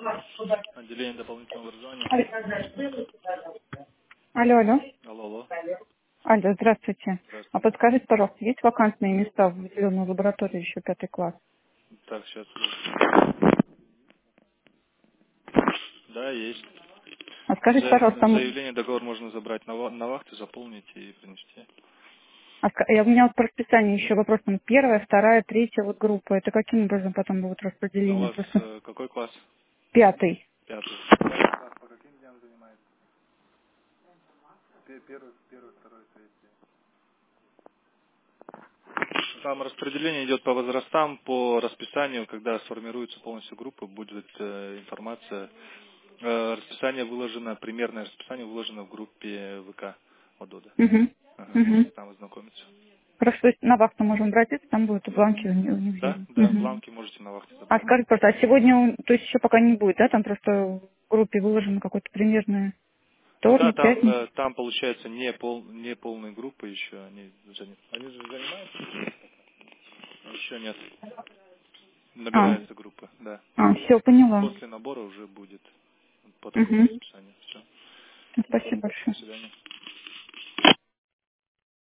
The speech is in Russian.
Отделение дополнительного образования. Алло, алло. Алло, алло. Алло, здравствуйте. А Здравствуйте. подскажите, пожалуйста, есть вакантные места в выделенной лаборатории еще 5 класс? Так, сейчас. Да, есть. А скажите, пожалуйста, Заявление, договор можно забрать на вахту, заполнить и принести. у меня вот по расписанию еще вопрос, там, первая, вторая, третья вот группа. Это каким образом потом будут А у распределения? вас Просто какой класс? 5. Пятый. Так, по каким дням занимается? Первый, второй, третий. Там распределение идет по возрастам, по расписанию, когда сформируется полностью группа, будет информация. Расписание выложено, примерное расписание выложено в группе ВК ОДОДа. Угу. Ага, Угу. можете там ознакомиться. Хорошо, то есть на вахту можем обратиться, там будут бланки у них Да, видно. да, Угу. бланки можете на вахте А забрать. скажите, просто, а сегодня, то есть еще пока не будет, да? Там просто в группе выложено какое-то примерное Ну да, вторник, пятница. там получается не полная группа еще, они же занимаются, еще нет, А, набирается группа, да. все, поняла. После набора уже будет по такому Угу. расписанию. Все. Спасибо До большое. свидания.